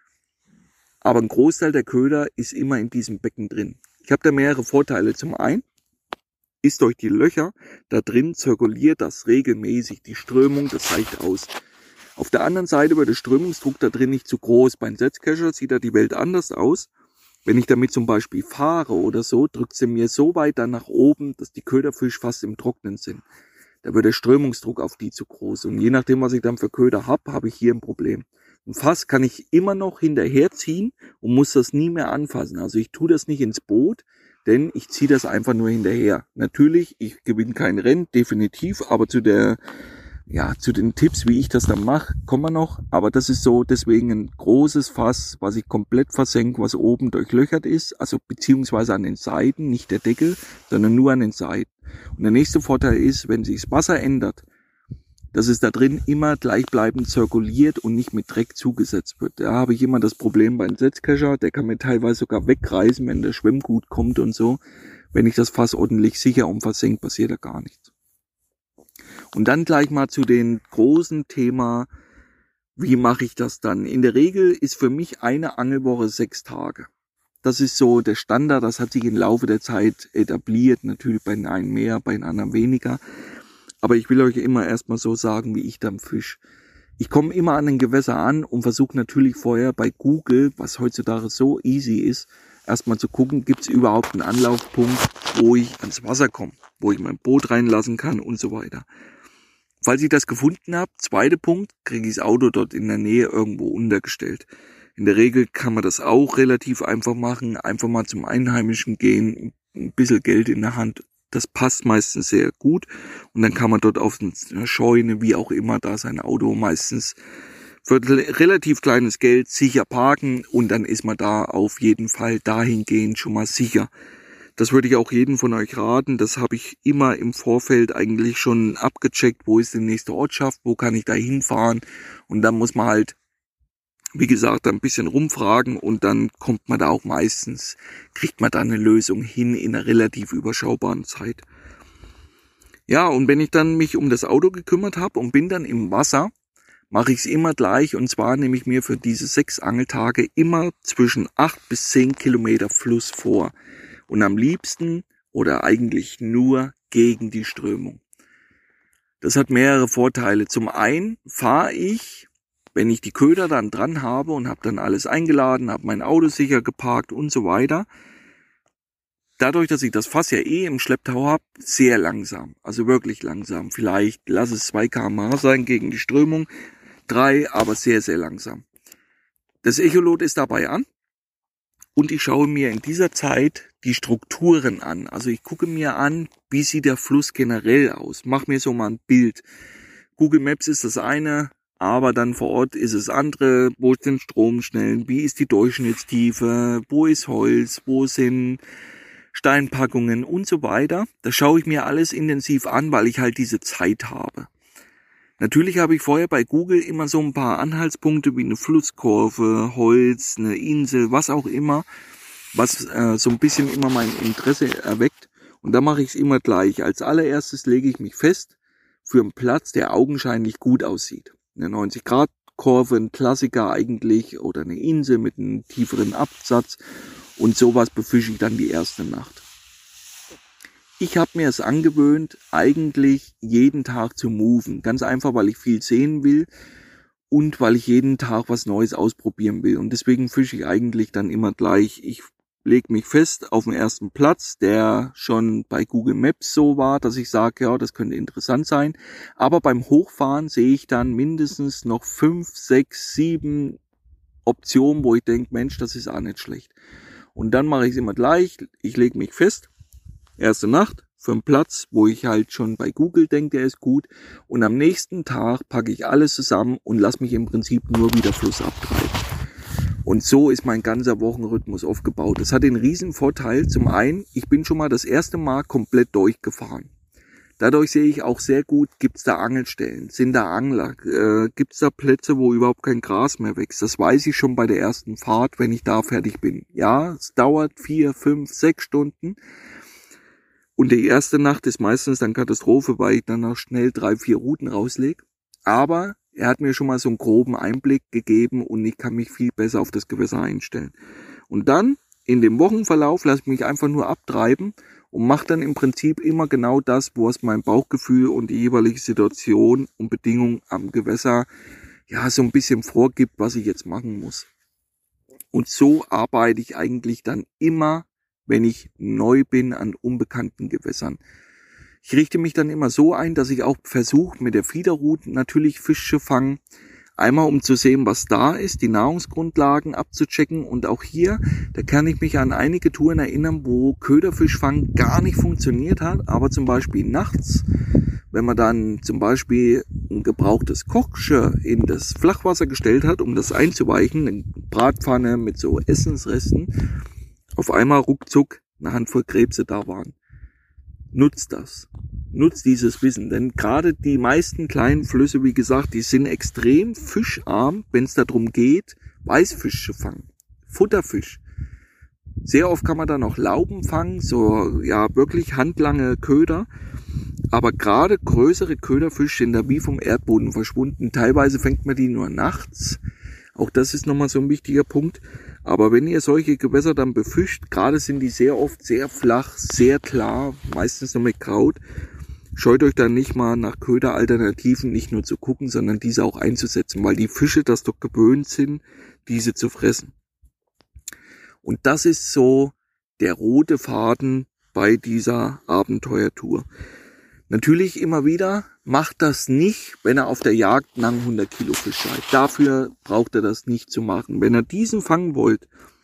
aber ein Großteil der Köder ist immer in diesem Becken drin. Ich habe da mehrere Vorteile. Zum einen ist durch die Löcher da drin zirkuliert das regelmäßig. Die Strömung, das reicht aus. Auf der anderen Seite wird der Strömungsdruck da drin nicht zu groß. Beim Setzkescher sieht da die Welt anders aus. Wenn ich damit zum Beispiel fahre oder so, drückt sie mir so weit dann nach oben, dass die Köderfische fast im Trocknen sind. Da wird der Strömungsdruck auf die zu groß. Und je nachdem, was ich dann für Köder habe ich hier ein Problem. Ein Fass kann ich immer noch hinterherziehen und muss das nie mehr anfassen. Also ich tue das nicht ins Boot, denn ich ziehe das einfach nur hinterher. Natürlich, ich gewinne kein Rennen, definitiv, aber zu den Tipps, wie ich das dann mache, kommen wir noch. Aber das ist so deswegen ein großes Fass, was ich komplett versenke, was oben durchlöchert ist, also beziehungsweise an den Seiten, nicht der Deckel, sondern nur an den Seiten. Und der nächste Vorteil ist, wenn sich das Wasser ändert, dass es da drin immer gleichbleibend zirkuliert und nicht mit Dreck zugesetzt wird. Da habe ich immer das Problem beim Setzkescher, der kann mir teilweise sogar wegreißen, wenn der Schwimmgut kommt und so. Wenn ich das Fass ordentlich sicher und versenkt, passiert da gar nichts. Und dann gleich mal zu den großen Thema, wie mache ich das dann? In der Regel ist für mich eine Angelwoche 6 Tage. Das ist so der Standard, das hat sich im Laufe der Zeit etabliert, natürlich bei den einen mehr, bei den anderen weniger. Aber ich will euch immer erstmal so sagen, wie ich dann fisch. Ich komme immer an den Gewässer an und versuche natürlich vorher bei Google, was heutzutage so easy ist, erstmal zu gucken, gibt es überhaupt einen Anlaufpunkt, wo ich ans Wasser komme, wo ich mein Boot reinlassen kann und so weiter. Falls ich das gefunden habe, zweiter Punkt, kriege ich das Auto dort in der Nähe irgendwo untergestellt. In der Regel kann man das auch relativ einfach machen, einfach mal zum Einheimischen gehen, ein bisschen Geld in der Hand. Das passt meistens sehr gut und dann kann man dort auf einer Scheune, wie auch immer, da sein Auto meistens für relativ kleines Geld sicher parken und dann ist man da auf jeden Fall dahingehend schon mal sicher. Das würde ich auch jedem von euch raten, das habe ich immer im Vorfeld eigentlich schon abgecheckt, wo ist die nächste Ortschaft, wo kann ich da hinfahren und dann muss man halt, wie gesagt, ein bisschen rumfragen und dann kommt man da auch meistens, kriegt man da eine Lösung hin in einer relativ überschaubaren Zeit. Ja, und wenn ich dann mich um das Auto gekümmert habe und bin dann im Wasser, mache ich es immer gleich und zwar nehme ich mir für diese 6 Angeltage immer zwischen 8 bis 10 Kilometer Fluss vor und am liebsten oder eigentlich nur gegen die Strömung. Das hat mehrere Vorteile. Zum einen fahre ich, wenn ich die Köder dann dran habe und habe dann alles eingeladen, habe mein Auto sicher geparkt und so weiter, dadurch, dass ich das Fass ja im Schlepptau habe, sehr langsam, also wirklich langsam. Vielleicht lass es 2 km/h sein gegen die Strömung, 3, aber sehr, sehr langsam. Das Echolot ist dabei an und ich schaue mir in dieser Zeit die Strukturen an. Also ich gucke mir an, wie sieht der Fluss generell aus. Mach mir so mal ein Bild. Google Maps ist das eine, aber dann vor Ort ist es andere. Wo sind Stromschnellen? Wie ist die Durchschnittstiefe? Wo ist Holz? Wo sind Steinpackungen und so weiter? Das schaue ich mir alles intensiv an, weil ich halt diese Zeit habe. Natürlich habe ich vorher bei Google immer so ein paar Anhaltspunkte wie eine Flusskurve, Holz, eine Insel, was auch immer, was so ein bisschen immer mein Interesse erweckt. Und da mache ich es immer gleich. Als allererstes lege ich mich fest für einen Platz, der augenscheinlich gut aussieht. Eine 90-Grad-Kurve, ein Klassiker eigentlich, oder eine Insel mit einem tieferen Absatz. Und sowas befische ich dann die erste Nacht. Ich habe mir es angewöhnt, eigentlich jeden Tag zu moven. Ganz einfach, weil ich viel sehen will und weil ich jeden Tag was Neues ausprobieren will. Und deswegen fische ich eigentlich dann immer gleich. Ich lege mich fest auf den ersten Platz, der schon bei Google Maps so war, dass ich sage, ja, das könnte interessant sein. Aber beim Hochfahren sehe ich dann mindestens noch 5, 6, 7 Optionen, wo ich denke, Mensch, das ist auch nicht schlecht. Und dann mache ich es immer gleich. Ich lege mich fest. Erste Nacht für einen Platz, wo ich halt schon bei Google denke, der ist gut. Und am nächsten Tag packe ich alles zusammen und lasse mich im Prinzip nur wieder flussab treiben. Und so ist mein ganzer Wochenrhythmus aufgebaut. Das hat den riesen Vorteil. Zum einen, ich bin schon mal das erste Mal komplett durchgefahren. Dadurch sehe ich auch sehr gut, gibt's da Angelstellen, sind da Angler, gibt's da Plätze, wo überhaupt kein Gras mehr wächst. Das weiß ich schon bei der ersten Fahrt, wenn ich da fertig bin. Ja, es dauert 4, 5, 6 Stunden. Und die erste Nacht ist meistens dann Katastrophe, weil ich dann noch schnell 3, 4 Routen rauslege. Aber er hat mir schon mal so einen groben Einblick gegeben und ich kann mich viel besser auf das Gewässer einstellen. Und dann, in dem Wochenverlauf, lasse ich mich einfach nur abtreiben und mache dann im Prinzip immer genau das, wo es mein Bauchgefühl und die jeweilige Situation und Bedingung am Gewässer ja, so ein bisschen vorgibt, was ich jetzt machen muss. Und so arbeite ich eigentlich dann immer, wenn ich neu bin, an unbekannten Gewässern. Ich richte mich dann immer so ein, dass ich auch versuche, mit der Fiederroute natürlich Fisch zu fangen. Einmal, um zu sehen, was da ist, die Nahrungsgrundlagen abzuchecken. Und auch hier, da kann ich mich an einige Touren erinnern, wo Köderfischfang gar nicht funktioniert hat. Aber zum Beispiel nachts, wenn man dann zum Beispiel ein gebrauchtes Kochgeschirr in das Flachwasser gestellt hat, um das einzuweichen, eine Bratpfanne mit so Essensresten, auf einmal ruckzuck eine Handvoll Krebse da waren. Nutzt das. Nutzt dieses Wissen. Denn gerade die meisten kleinen Flüsse, wie gesagt, die sind extrem fischarm, wenn es darum geht, Weißfisch zu fangen. Futterfisch. Sehr oft kann man dann auch Lauben fangen, so ja wirklich handlange Köder. Aber gerade größere Köderfische sind da wie vom Erdboden verschwunden. Teilweise fängt man die nur nachts. Auch das ist nochmal so ein wichtiger Punkt. Aber wenn ihr solche Gewässer dann befischt, gerade sind die sehr oft sehr flach, sehr klar, meistens nur mit Kraut, scheut euch dann nicht mal nach Köderalternativen nicht nur zu gucken, sondern diese auch einzusetzen, weil die Fische das doch gewöhnt sind, diese zu fressen. Und das ist so der rote Faden bei dieser Abenteuertour. Natürlich immer wieder, macht das nicht, wenn ihr auf der Jagd nach 100 Kilo Fisch seid. Dafür braucht ihr das nicht zu machen. Wenn ihr diesen fangen wollt,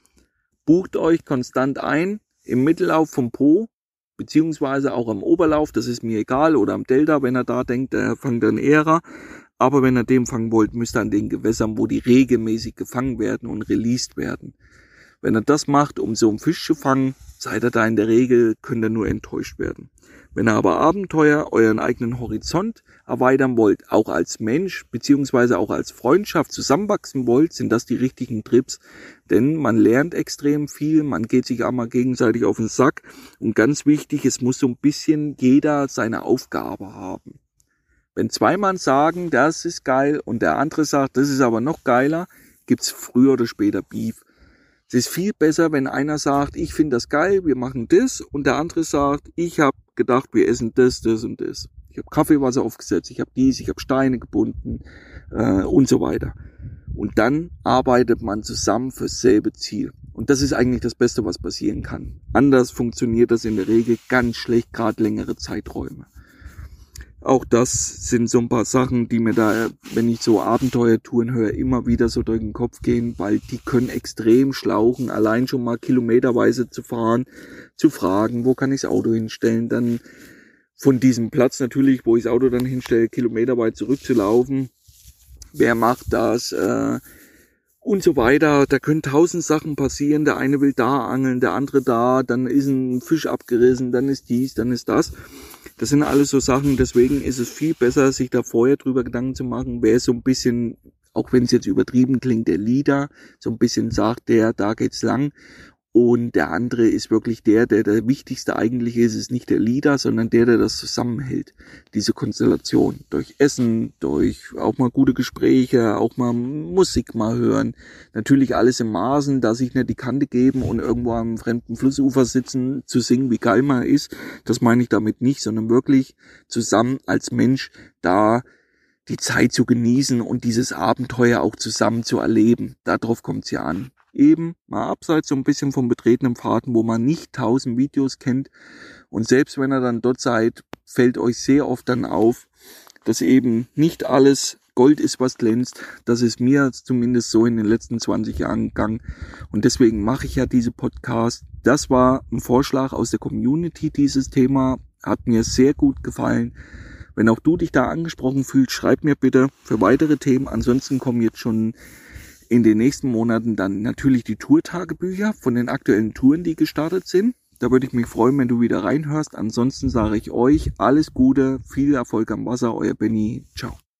bucht euch konstant ein im Mittellauf vom Po, beziehungsweise auch am Oberlauf, das ist mir egal, oder am Delta, wenn ihr da denkt, der fangt dann eher. Aber wenn ihr den fangen wollt, müsst ihr an den Gewässern, wo die regelmäßig gefangen werden und released werden. Wenn ihr das macht, um so einen Fisch zu fangen, seid ihr da in der Regel, könnt ihr nur enttäuscht werden. Wenn ihr aber Abenteuer, euren eigenen Horizont erweitern wollt, auch als Mensch, beziehungsweise auch als Freundschaft zusammenwachsen wollt, sind das die richtigen Trips. Denn man lernt extrem viel, man geht sich auch mal gegenseitig auf den Sack. Und ganz wichtig, es muss so ein bisschen jeder seine Aufgabe haben. Wenn zwei Mann sagen, das ist geil, und der andere sagt, das ist aber noch geiler, gibt's früher oder später Beef. Es ist viel besser, wenn einer sagt, ich finde das geil, wir machen das, und der andere sagt, ich habe gedacht, wir essen das, das und das. Ich habe Kaffeewasser aufgesetzt, ich habe dies, ich habe Steine gebunden und so weiter. Und dann arbeitet man zusammen fürs selbe Ziel. Und das ist eigentlich das Beste, was passieren kann. Anders funktioniert das in der Regel ganz schlecht, gerade längere Zeiträume. Auch das sind so ein paar Sachen, die mir da, wenn ich so Abenteuertouren höre, immer wieder so durch den Kopf gehen, weil die können extrem schlauchen, allein schon mal kilometerweise zu fahren, zu fragen, wo kann ich das Auto hinstellen, dann von diesem Platz natürlich, wo ich das Auto dann hinstelle, kilometerweit zurückzulaufen, wer macht das und so weiter. Da können 1000 Sachen passieren, der eine will da angeln, der andere da, dann ist ein Fisch abgerissen, dann ist dies, dann ist das. Das sind alles so Sachen, deswegen ist es viel besser, sich da vorher drüber Gedanken zu machen, wer so ein bisschen, auch wenn es jetzt übertrieben klingt, der Leader, so ein bisschen sagt, da geht's lang. Und der andere ist wirklich der wichtigste eigentlich ist nicht der Leader, sondern der das zusammenhält. Diese Konstellation. Durch Essen, durch auch mal gute Gespräche, auch mal Musik mal hören. Natürlich alles im Maßen, da sich nicht die Kante geben und irgendwo am fremden Flussufer sitzen, zu singen, wie geil man ist. Das meine ich damit nicht, sondern wirklich zusammen als Mensch da die Zeit zu genießen und dieses Abenteuer auch zusammen zu erleben. Darauf kommt's ja an. Eben mal abseits so ein bisschen vom betretenen Pfaden, wo man nicht 1000 Videos kennt. Und selbst wenn ihr dann dort seid, fällt euch sehr oft dann auf, dass eben nicht alles Gold ist, was glänzt. Das ist mir zumindest so in den letzten 20 Jahren gegangen. Und deswegen mache ich ja diese Podcast. Das war ein Vorschlag aus der Community, dieses Thema. Hat mir sehr gut gefallen. Wenn auch du dich da angesprochen fühlst, schreib mir bitte für weitere Themen. Ansonsten kommen jetzt schon in den nächsten Monaten dann natürlich die Tourtagebücher von den aktuellen Touren, die gestartet sind. Da würde ich mich freuen, wenn du wieder reinhörst. Ansonsten sage ich euch alles Gute, viel Erfolg am Wasser, euer Benny. Ciao.